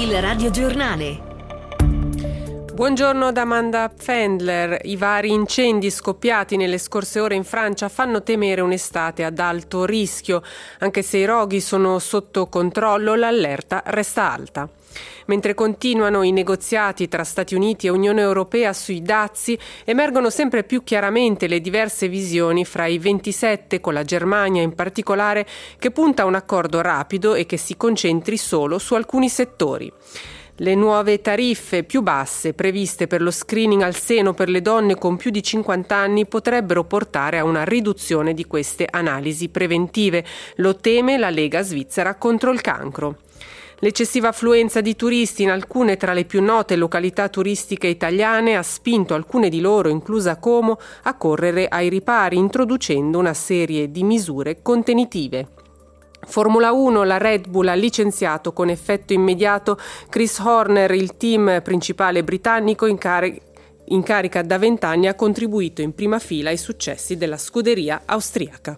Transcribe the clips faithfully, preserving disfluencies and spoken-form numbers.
Il radiogiornale. Buongiorno da Amanda Fendler. I vari incendi scoppiati nelle scorse ore in Francia fanno temere un'estate ad alto rischio. Anche se i roghi sono sotto controllo, l'allerta resta alta. Mentre continuano i negoziati tra Stati Uniti e Unione Europea sui dazi, emergono sempre più chiaramente le diverse visioni fra i ventisette, con la Germania in particolare, che punta a un accordo rapido e che si concentri solo su alcuni settori. Le nuove tariffe più basse previste per lo screening al seno per le donne con più di cinquanta anni potrebbero portare a una riduzione di queste analisi preventive. Lo teme la Lega Svizzera contro il cancro. L'eccessiva affluenza di turisti in alcune tra le più note località turistiche italiane ha spinto alcune di loro, inclusa Como, a correre ai ripari, introducendo una serie di misure contenitive. Formula uno, la Red Bull ha licenziato con effetto immediato Chris Horner, il team principale britannico in, cari- in carica da vent'anni ha contribuito in prima fila ai successi della scuderia austriaca.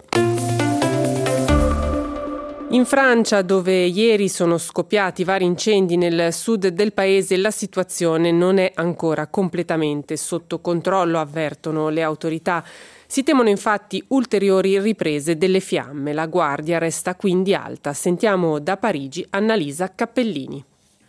In Francia, dove ieri sono scoppiati vari incendi nel sud del paese, la situazione non è ancora completamente sotto controllo, avvertono le autorità. Si temono infatti ulteriori riprese delle fiamme. La guardia resta quindi alta. Sentiamo da Parigi Annalisa Cappellini.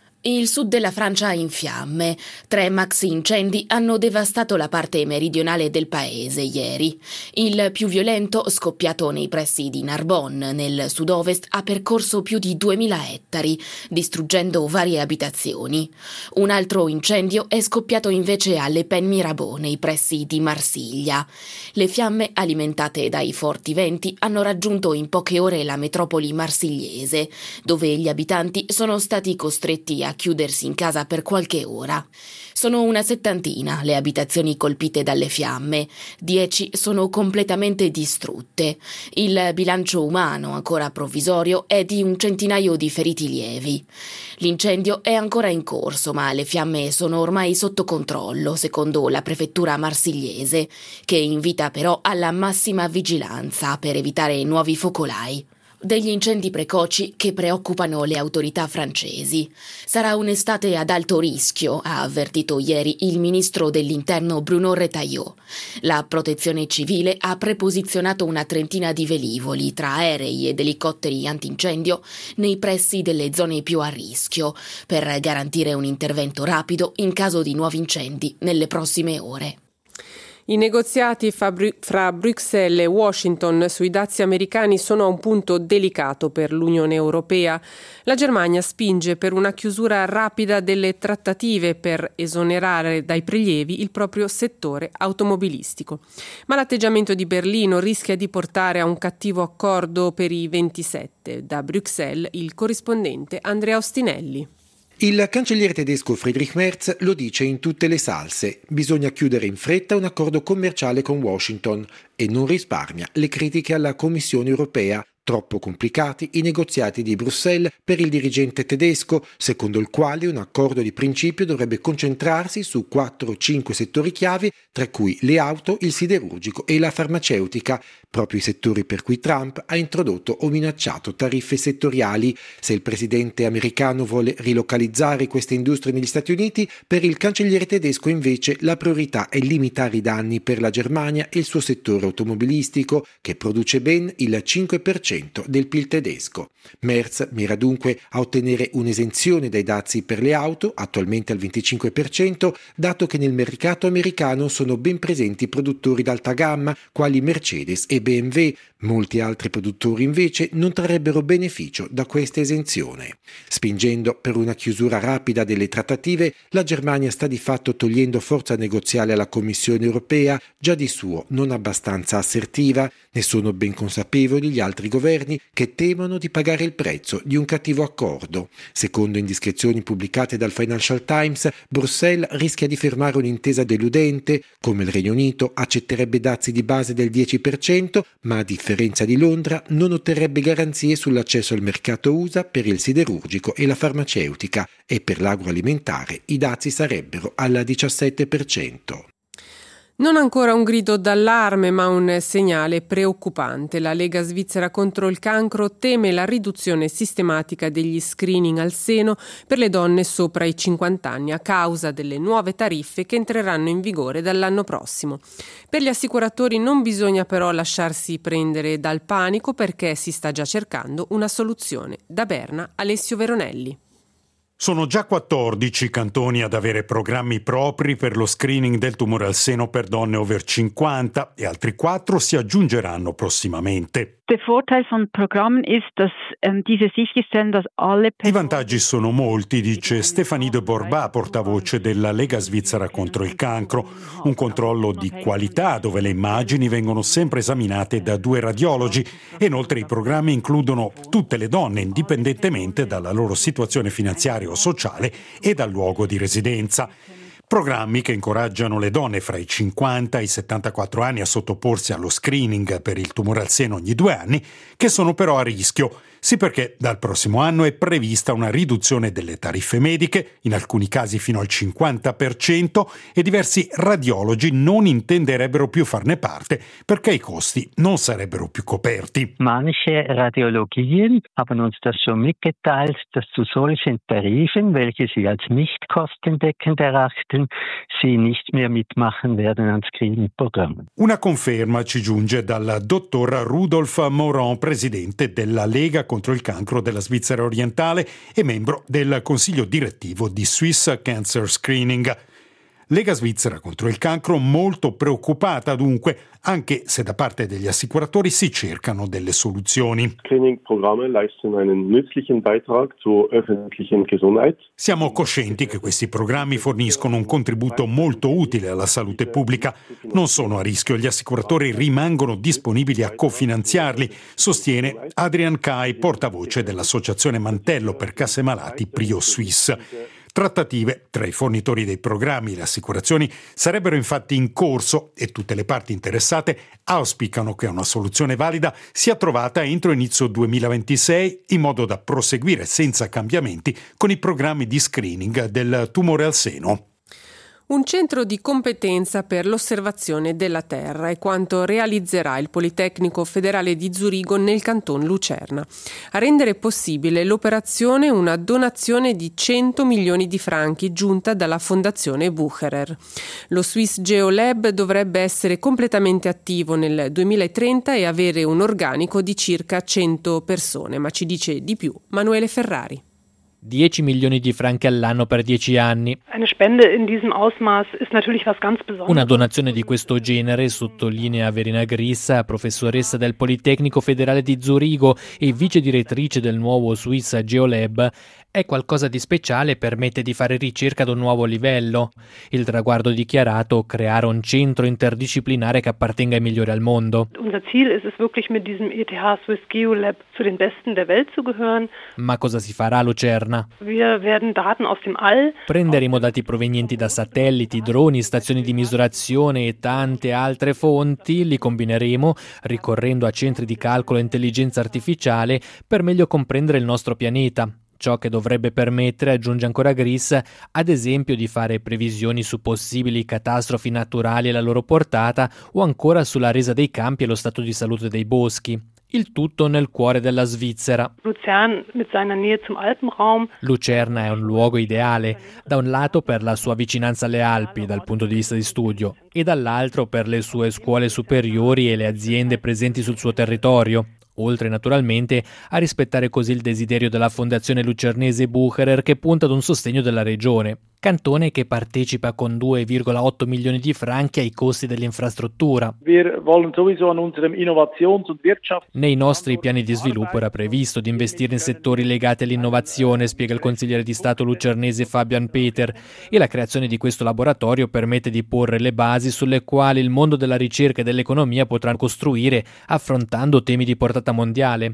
Il sud della Francia è in fiamme. Tre maxi incendi hanno devastato la parte meridionale del paese ieri. Il più violento, scoppiato nei pressi di Narbonne, nel sud-ovest, ha percorso più di duemila ettari, distruggendo varie abitazioni. Un altro incendio è scoppiato invece a Le Pen-Mirabeau, nei pressi di Marsiglia. Le fiamme, alimentate dai forti venti, hanno raggiunto in poche ore la metropoli marsigliese, dove gli abitanti sono stati costretti a a chiudersi in casa per qualche ora. Sono una settantina le abitazioni colpite dalle fiamme, dieci sono completamente distrutte. Il bilancio umano, ancora provvisorio, è di un centinaio di feriti lievi. L'incendio è ancora in corso, ma le fiamme sono ormai sotto controllo, secondo la prefettura marsigliese, che invita però alla massima vigilanza per evitare nuovi focolai. Degli incendi precoci che preoccupano le autorità francesi. Sarà un'estate ad alto rischio, ha avvertito ieri il ministro dell'Interno Bruno Retailleau. La protezione civile ha preposizionato una trentina di velivoli tra aerei ed elicotteri antincendio nei pressi delle zone più a rischio, per garantire un intervento rapido in caso di nuovi incendi nelle prossime ore. I negoziati fra Bruxelles e Washington sui dazi americani sono a un punto delicato per l'Unione Europea. La Germania spinge per una chiusura rapida delle trattative per esonerare dai prelievi il proprio settore automobilistico. Ma l'atteggiamento di Berlino rischia di portare a un cattivo accordo per i ventisette. Da Bruxelles il corrispondente Andrea Ostinelli. Il cancelliere tedesco Friedrich Merz lo dice in tutte le salse: bisogna chiudere in fretta un accordo commerciale con Washington, e non risparmia le critiche alla Commissione europea. Troppo complicati i negoziati di Bruxelles per il dirigente tedesco, secondo il quale un accordo di principio dovrebbe concentrarsi su quattro o cinque settori chiave, tra cui le auto, il siderurgico e la farmaceutica, proprio i settori per cui Trump ha introdotto o minacciato tariffe settoriali. Se il presidente americano vuole rilocalizzare queste industrie negli Stati Uniti, per il cancelliere tedesco invece la priorità è limitare i danni per la Germania e il suo settore automobilistico, che produce ben il cinque per cento del P I L tedesco. Merz mira dunque a ottenere un'esenzione dai dazi per le auto, attualmente al venticinque per cento, dato che nel mercato americano sono ben presenti produttori d'alta gamma quali Mercedes e B M W. Molti altri produttori invece non trarrebbero beneficio da questa esenzione. Spingendo per una chiusura rapida delle trattative, la Germania sta di fatto togliendo forza negoziale alla Commissione europea, già di suo non abbastanza assertiva. Ne sono ben consapevoli gli altri governi, che temono di pagare il prezzo di un cattivo accordo. Secondo indiscrezioni pubblicate dal Financial Times, Bruxelles rischia di firmare un'intesa deludente. Come il Regno Unito accetterebbe dazi di base del dieci per cento, ma a differenza di Londra non otterrebbe garanzie sull'accesso al mercato U S A per il siderurgico e la farmaceutica, e per l'agroalimentare i dazi sarebbero al diciassette per cento. Non ancora un grido d'allarme, ma un segnale preoccupante. La Lega Svizzera contro il cancro teme la riduzione sistematica degli screening al seno per le donne sopra i cinquanta anni a causa delle nuove tariffe che entreranno in vigore dall'anno prossimo. Per gli assicuratori non bisogna però lasciarsi prendere dal panico perché si sta già cercando una soluzione. Da Berna, Alessio Veronelli. Sono già quattordici i cantoni ad avere programmi propri per lo screening del tumore al seno per donne over cinquanta e altri quattro si aggiungeranno prossimamente. I vantaggi sono molti, dice Stéphanie de Borba, portavoce della Lega Svizzera contro il cancro. Un controllo di qualità dove le immagini vengono sempre esaminate da due radiologi e inoltre i programmi includono tutte le donne indipendentemente dalla loro situazione finanziaria o sociale e dal luogo di residenza. Programmi che incoraggiano le donne fra i cinquanta e i settantaquattro anni a sottoporsi allo screening per il tumore al seno ogni due anni, che sono però a rischio. Sì, perché dal prossimo anno è prevista una riduzione delle tariffe mediche, in alcuni casi fino al cinquanta per cento, e diversi radiologi non intenderebbero più farne parte perché i costi non sarebbero più coperti. Manche Radiologien haben uns das schon mitgeteilt, dass zu solchen Tarifen, welche sie als nicht kostendeckend erachten, sie nicht mehr mitmachen werden an Screening-Programmen. Una conferma ci giunge dal dottor Rudolf Moron, presidente della Lega contro il cancro della Svizzera orientale e membro del consiglio direttivo di Swiss Cancer Screening. Lega Svizzera contro il cancro molto preoccupata dunque, anche se da parte degli assicuratori si cercano delle soluzioni. Siamo coscienti che questi programmi forniscono un contributo molto utile alla salute pubblica. Non sono a rischio, gli assicuratori rimangono disponibili a cofinanziarli, sostiene Adrian Kai, portavoce dell'associazione Mantello per Casse Malati Prio Suisse. Trattative tra i fornitori dei programmi e le assicurazioni sarebbero infatti in corso e tutte le parti interessate auspicano che una soluzione valida sia trovata entro inizio duemilaventisei in modo da proseguire senza cambiamenti con i programmi di screening del tumore al seno. Un centro di competenza per l'osservazione della Terra è quanto realizzerà il Politecnico Federale di Zurigo nel canton Lucerna. A rendere possibile l'operazione una donazione di cento milioni di franchi giunta dalla Fondazione Bucherer. Lo Swiss Geolab dovrebbe essere completamente attivo nel duemilatrenta e avere un organico di circa cento persone, ma ci dice di più Manuele Ferrari. dieci milioni di franchi all'anno per dieci anni. Una donazione di questo genere, sottolinea Verena Grissa, professoressa del Politecnico Federale di Zurigo e vice direttrice del nuovo Swiss Geolab, è qualcosa di speciale e permette di fare ricerca ad un nuovo livello. Il traguardo dichiarato: creare un centro interdisciplinare che appartenga ai migliori al mondo. Ma cosa si farà a Lucerna? Prenderemo dati provenienti da satelliti, droni, stazioni di misurazione e tante altre fonti, li combineremo ricorrendo a centri di calcolo e intelligenza artificiale per meglio comprendere il nostro pianeta. Ciò che dovrebbe permettere, aggiunge ancora Gris, ad esempio di fare previsioni su possibili catastrofi naturali e la loro portata o ancora sulla resa dei campi e lo stato di salute dei boschi. Il tutto nel cuore della Svizzera. Lucerna è un luogo ideale, da un lato per la sua vicinanza alle Alpi dal punto di vista di studio e dall'altro per le sue scuole superiori e le aziende presenti sul suo territorio. Oltre naturalmente a rispettare così il desiderio della Fondazione Lucernese Bucherer che punta ad un sostegno della regione. Cantone che partecipa con due virgola otto milioni di franchi ai costi dell'infrastruttura. Nei nostri piani di sviluppo era previsto di investire in settori legati all'innovazione, spiega il consigliere di Stato lucernese Fabian Peter, e la creazione di questo laboratorio permette di porre le basi sulle quali il mondo della ricerca e dell'economia potrà costruire affrontando temi di portata mondiale,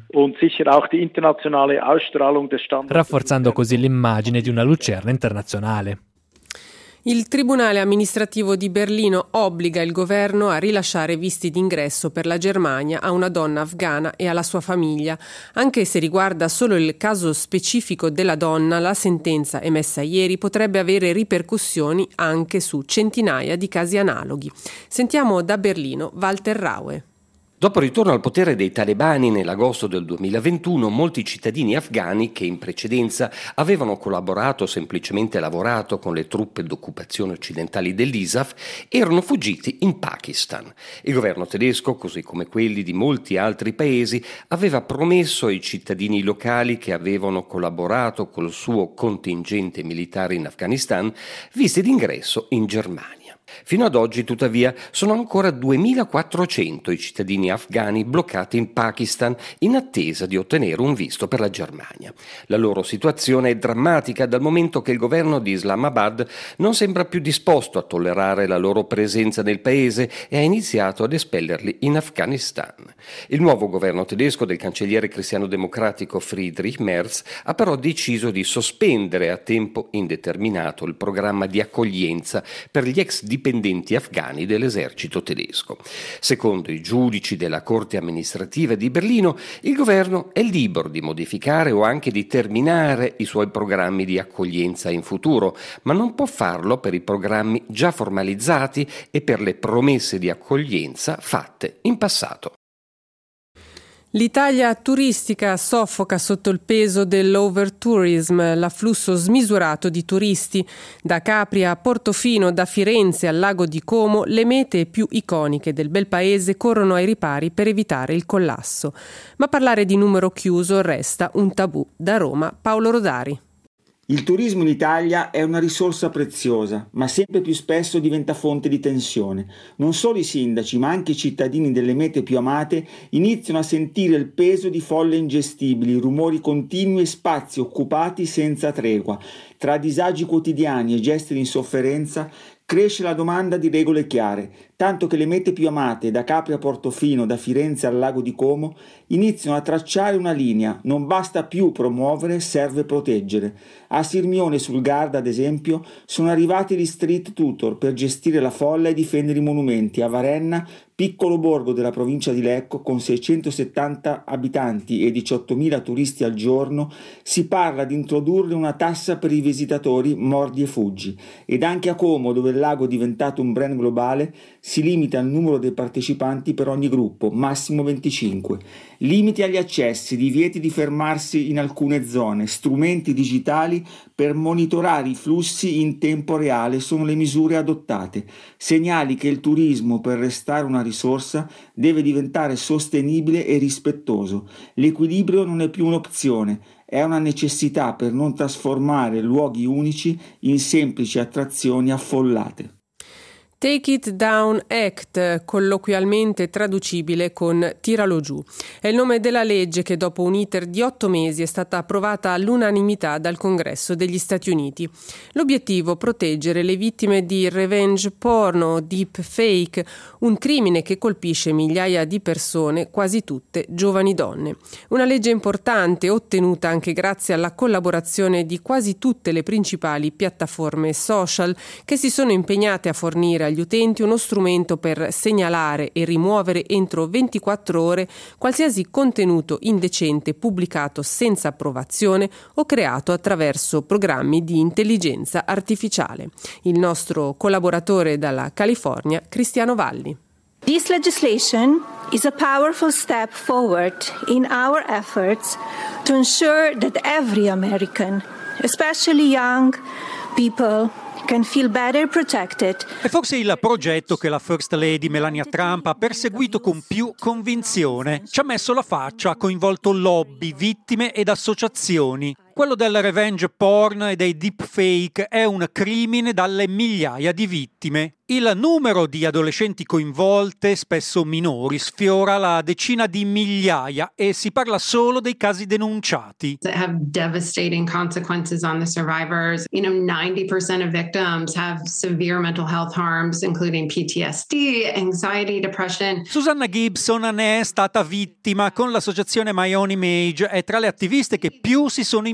rafforzando così l'immagine di una Lucerna internazionale. Il Tribunale amministrativo di Berlino obbliga il governo a rilasciare visti d'ingresso per la Germania a una donna afghana e alla sua famiglia. Anche se riguarda solo il caso specifico della donna, la sentenza emessa ieri potrebbe avere ripercussioni anche su centinaia di casi analoghi. Sentiamo da Berlino Walter Raue. Dopo il ritorno al potere dei talebani nell'agosto del duemilaventuno, molti cittadini afghani che in precedenza avevano collaborato o semplicemente lavorato con le truppe d'occupazione occidentali dell'I S A F erano fuggiti in Pakistan. Il governo tedesco, così come quelli di molti altri paesi, aveva promesso ai cittadini locali che avevano collaborato col suo contingente militare in Afghanistan visti d'ingresso in Germania. Fino ad oggi, tuttavia, sono ancora duemilaquattrocento i cittadini afghani bloccati in Pakistan in attesa di ottenere un visto per la Germania. La loro situazione è drammatica dal momento che il governo di Islamabad non sembra più disposto a tollerare la loro presenza nel paese e ha iniziato ad espellerli in Afghanistan. Il nuovo governo tedesco del cancelliere cristiano-democratico Friedrich Merz ha però deciso di sospendere a tempo indeterminato il programma di accoglienza per gli ex dipendenti afghani dell'esercito tedesco. Secondo i giudici della Corte amministrativa di Berlino, il governo è libero di modificare o anche di terminare i suoi programmi di accoglienza in futuro, ma non può farlo per i programmi già formalizzati e per le promesse di accoglienza fatte in passato. L'Italia turistica soffoca sotto il peso dell'overtourism, l'afflusso smisurato di turisti. Da Capri a Portofino, da Firenze al lago di Como, le mete più iconiche del bel paese corrono ai ripari per evitare il collasso. Ma parlare di numero chiuso resta un tabù. Da Roma, Paolo Rodari. Il turismo in Italia è una risorsa preziosa, ma sempre più spesso diventa fonte di tensione. Non solo i sindaci, ma anche i cittadini delle mete più amate iniziano a sentire il peso di folle ingestibili, rumori continui e spazi occupati senza tregua. Tra disagi quotidiani e gesti di insofferenza cresce la domanda di regole chiare, tanto che le mete più amate, da Capri a Portofino, da Firenze al lago di Como, iniziano a tracciare una linea. Non basta più promuovere, serve proteggere. A Sirmione sul Garda, ad esempio, sono arrivati gli street tutor per gestire la folla e difendere i monumenti. A Varenna, piccolo borgo della provincia di Lecco, con seicentosettanta abitanti e diciottomila turisti al giorno, si parla di introdurre una tassa per i visitatori mordi e fuggi. Ed anche a Como, dove il lago è diventato un brand globale, si limita il numero dei partecipanti per ogni gruppo, massimo venticinque. Limiti agli accessi, divieti di fermarsi in alcune zone, strumenti digitali per monitorare i flussi in tempo reale sono le misure adottate. Segnali che il turismo, per restare una risorsa, deve diventare sostenibile e rispettoso. L'equilibrio non è più un'opzione, è una necessità per non trasformare luoghi unici in semplici attrazioni affollate. Take It Down Act, colloquialmente traducibile con Tiralo giù. È il nome della legge che dopo un iter di otto mesi è stata approvata all'unanimità dal Congresso degli Stati Uniti. L'obiettivo: proteggere le vittime di revenge porn o deepfake, un crimine che colpisce migliaia di persone, quasi tutte giovani donne. Una legge importante, ottenuta anche grazie alla collaborazione di quasi tutte le principali piattaforme social che si sono impegnate a fornire agli utenti uno strumento per segnalare e rimuovere entro ventiquattro ore qualsiasi contenuto indecente pubblicato senza approvazione o creato attraverso programmi di intelligenza artificiale. Il nostro collaboratore dalla California, Cristiano Valli. This legislation is a powerful step forward in our efforts to ensure that every American, especially young people, can feel better protected. È forse il progetto che la First Lady Melania Trump ha perseguito con più convinzione. Ci ha messo la faccia, ha coinvolto lobby, vittime ed associazioni. Quello del revenge porn e dei deepfake è un crimine dalle migliaia di vittime. Il numero di adolescenti coinvolte, spesso minori, sfiora la decina di migliaia e si parla solo dei casi denunciati. That have devastating consequences on the survivors. You know, ninety percent of victims have severe mental health harms, including P T S D, anxiety, depression. Susanna Gibson ne è stata vittima. Con l'associazione My Own Image è tra le attiviste che più si sono impegnate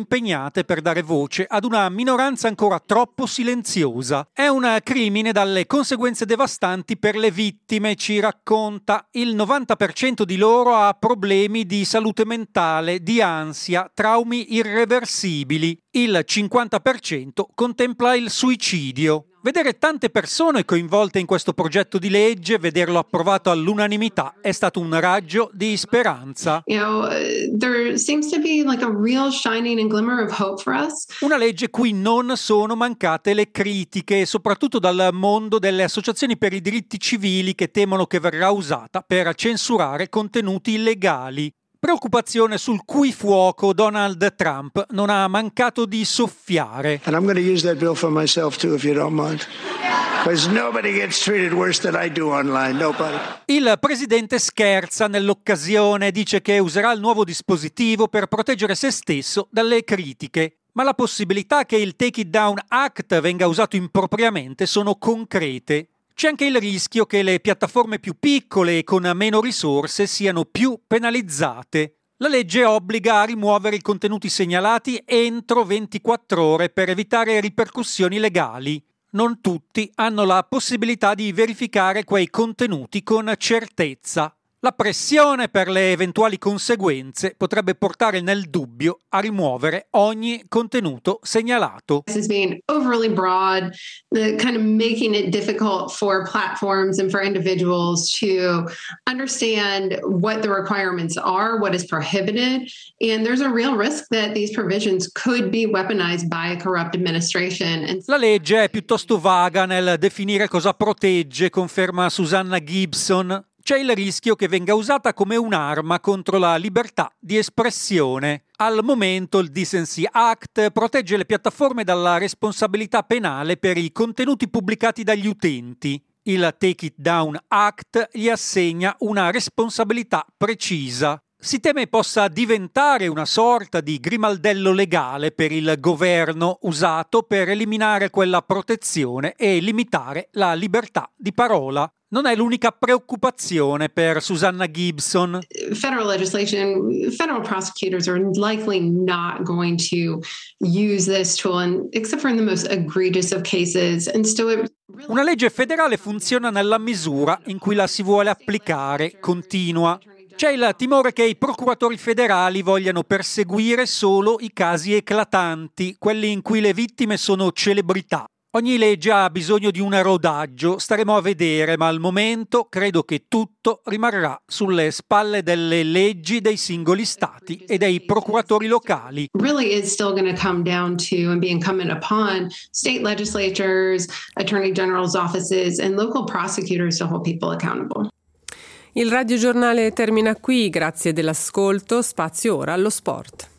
impegnate per dare voce ad una minoranza ancora troppo silenziosa. È un crimine dalle conseguenze devastanti per le vittime, ci racconta. Il novanta per cento di loro ha problemi di salute mentale, di ansia, traumi irreversibili. Il cinquanta per cento contempla il suicidio. Vedere tante persone coinvolte in questo progetto di legge, vederlo approvato all'unanimità, è stato un raggio di speranza. You know, there seems to be like a real shining and glimmer of hope for us. Una legge cui non sono mancate le critiche, soprattutto dal mondo delle associazioni per i diritti civili che temono che verrà usata per censurare contenuti illegali. Preoccupazione sul cui fuoco Donald Trump non ha mancato di soffiare. And I'm going to use that bill for myself too, if you don't mind. Because nobody gets treated worse than I do online, nobody. Il presidente scherza nell'occasione, dice che userà il nuovo dispositivo per proteggere se stesso dalle critiche. Ma la possibilità che il Take It Down Act venga usato impropriamente sono concrete. C'è anche il rischio che le piattaforme più piccole e con meno risorse siano più penalizzate. La legge obbliga a rimuovere i contenuti segnalati entro ventiquattro ore per evitare ripercussioni legali. Non tutti hanno la possibilità di verificare quei contenuti con certezza. La pressione per le eventuali conseguenze potrebbe portare nel dubbio a rimuovere ogni contenuto segnalato. This is being overly broad, the kind of making it difficult for platforms and for individuals to understand what the requirements are, what is prohibited, and there's a real risk that these provisions could be weaponized by a corrupt administration. And la legge è piuttosto vaga nel definire cosa protegge, conferma Susanna Gibson. C'è il rischio che venga usata come un'arma contro la libertà di espressione. Al momento il Decency Act protegge le piattaforme dalla responsabilità penale per i contenuti pubblicati dagli utenti. Il Take It Down Act gli assegna una responsabilità precisa. Si teme possa diventare una sorta di grimaldello legale per il governo usato per eliminare quella protezione e limitare la libertà di parola. Non è l'unica preoccupazione per Susanna Gibson. Federal legislation, federal prosecutors are likely not going to use this tool, and, except for in the most egregious of cases. And so it really... Una legge federale funziona nella misura in cui la si vuole applicare, continua. C'è il timore che i procuratori federali vogliano perseguire solo i casi eclatanti, quelli in cui le vittime sono celebrità. Ogni legge ha bisogno di un rodaggio, staremo a vedere, ma al momento credo che tutto rimarrà sulle spalle delle leggi dei singoli stati e dei procuratori locali. Really is still going to come down to and be incumbent upon state legislatures, attorney general's offices and local prosecutors to hold people accountable. Il radiogiornale termina qui, grazie dell'ascolto, spazio ora allo sport.